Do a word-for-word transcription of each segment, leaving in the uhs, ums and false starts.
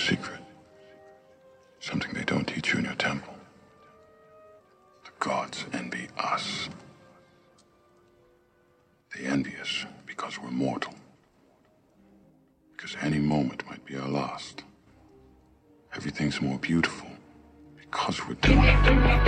secret. Something they don't teach you in your temple. The gods envy us. They envy us because we're mortal. Because any moment might be our last. Everything's more beautiful because we're doomed.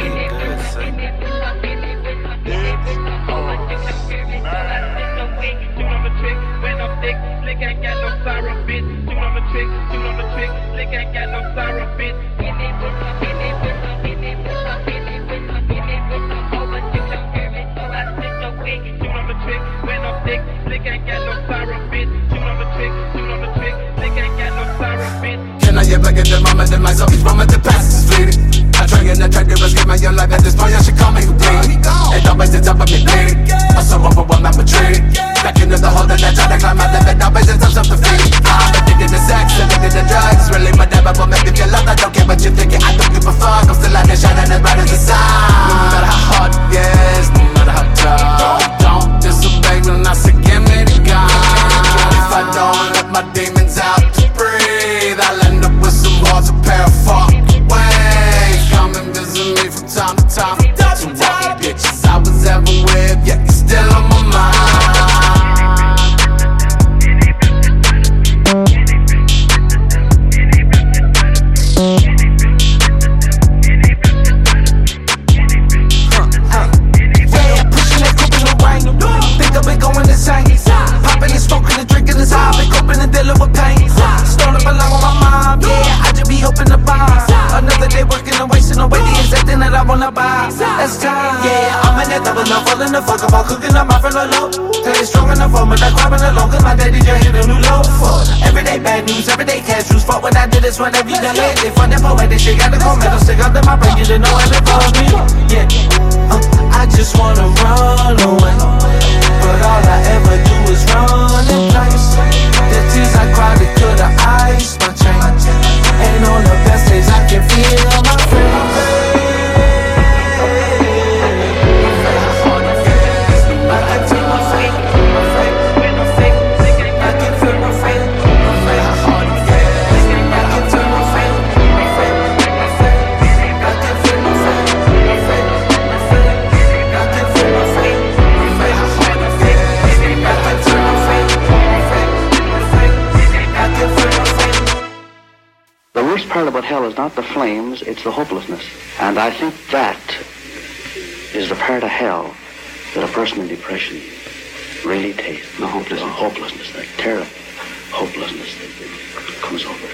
Can I ever get the moment that myself each moment that passes is fleeting? I try and attract to escape my your life at this point, I should call me bleeding. And always the top of me bleeding. I'm so overwhelmed, I'm retreating. Back into the hole that I try to climb out of it, always the touch of defeating. I'm addicted to sex, addicted to drugs. Really my devil will make me feel love. I don't care what you're thinking, I don't give a fuck. I'm still out there shining as bright as the sun. No matter how hard it gets, no matter how tough. Don't disobey when I say give me the gun. If I don't let my demons out to breathe, I'll end up with some walls, a pair of fucking waves. Come and visit me from time to time. To all the bitches I was ever with, yeah, you're still on my mind. Huh, huh. Yeah, pushing that coupe in the rain. Think I've been going insane. Popping and smoking and drinking is high. Been coping and dealing with pain. Stolen along with my mom, yeah, I just be hoping to buy another day working and wasting away the exact thing that I wanna buy. That's time, yeah, I'm in that double up, falling the fuck about cooking up my friend low. Till it's strong enough for me, like grabbing along, cause my daddy just hit a new low. Everyday bad news, everyday cash rules. Fuck when I did this, what have you done lately? Fun and poetic shit, got the cold metal stick up to my brain, you didn't know it for me. Yeah, uh, I just wanna run away, but all I ever do is run in place. The tears I cried, it could've iced my chain. And on the best days I can feel my face. The worst part about hell is not the flames, it's the hopelessness. And I think that is the part of hell that a person in depression really tastes. The hopelessness. The hopelessness, that terrible hopelessness that comes over.